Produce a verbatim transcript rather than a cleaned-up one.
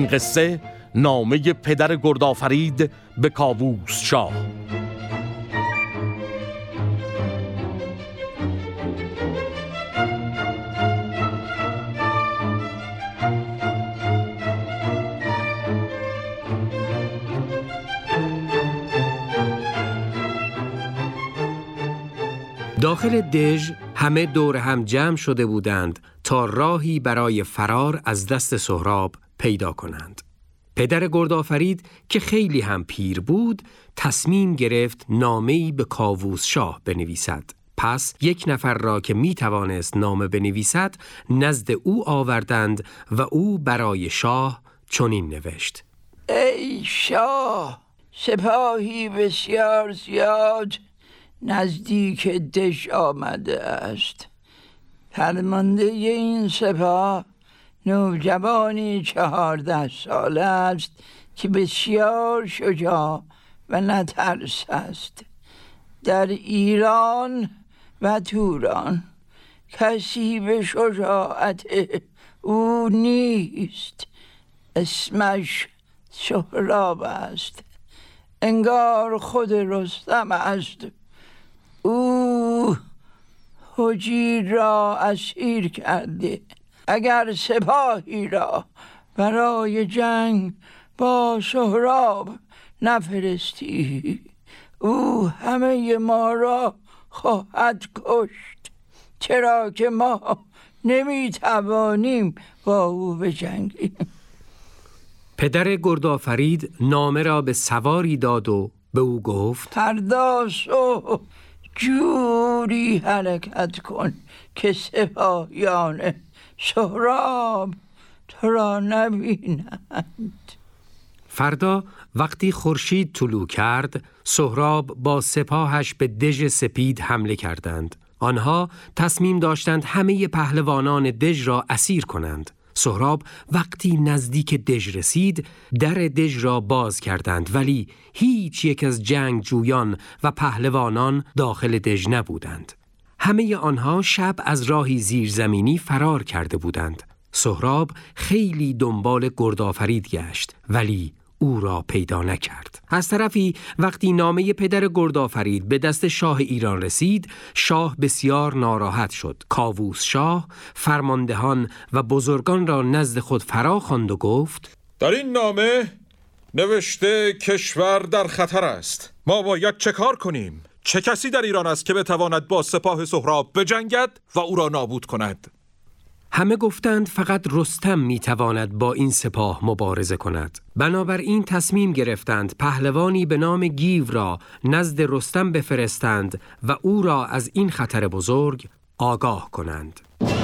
این قصه نامه پدر گردآفرید به کاووس شاه. داخل دژ همه دور هم جمع شده بودند تا راهی برای فرار از دست سهراب پیدا کنند. پدر گردآفرید که خیلی هم پیر بود تصمیم گرفت نامه‌ای به کاووس شاه بنویسد. پس یک نفر را که می توانست نامه بنویسد نزد او آوردند و او برای شاه چنین نوشت: ای شاه، سپاهی بسیار زیاد نزدیک دژ آمده است. فرمانده این سپاه نوجوانی چهارده ساله است که بسیار شجاع و نترس است. در ایران و توران کسی به شجاعت او نیست. اسمش سهراب است، انگار خود رستم است. او هجیر را اسیر کرده. اگر سپاهی را برای جنگ با سهراب نفرستی، او همه ما را خواهد کشت، چرا که ما نمیتوانیم با او بجنگیم. پدر گردآفرید نامه را به سواری داد و به او گفت: فردا صبح جوری حرکت کن که سپاهیان سهراب تو را نبینند. فردا وقتی خورشید طلوع کرد، سهراب با سپاهش به دژ سپید حمله کردند. آنها تصمیم داشتند همه پهلوانان دژ را اسیر کنند. سهراب وقتی نزدیک دژ رسید، در دژ را باز کردند، ولی هیچ یک از جنگجویان و پهلوانان داخل دژ نبودند. همه آنها شب از راهی زیرزمینی فرار کرده بودند. سهراب خیلی دنبال گردآفرید گشت، ولی او را پیدا نکرد. از طرفی وقتی نامه پدر گردآفرید به دست شاه ایران رسید، شاه بسیار ناراحت شد. کاووس شاه فرماندهان و بزرگان را نزد خود فرا خواند و گفت: در این نامه نوشته کشور در خطر است. ما باید چه کار کنیم؟ چه کسی در ایران است که بتواند با سپاه سهراب بجنگد و او را نابود کند؟ همه گفتند فقط رستم میتواند با این سپاه مبارزه کند. بنابراین تصمیم گرفتند پهلوانی به نام گیو را نزد رستم بفرستند و او را از این خطر بزرگ آگاه کنند.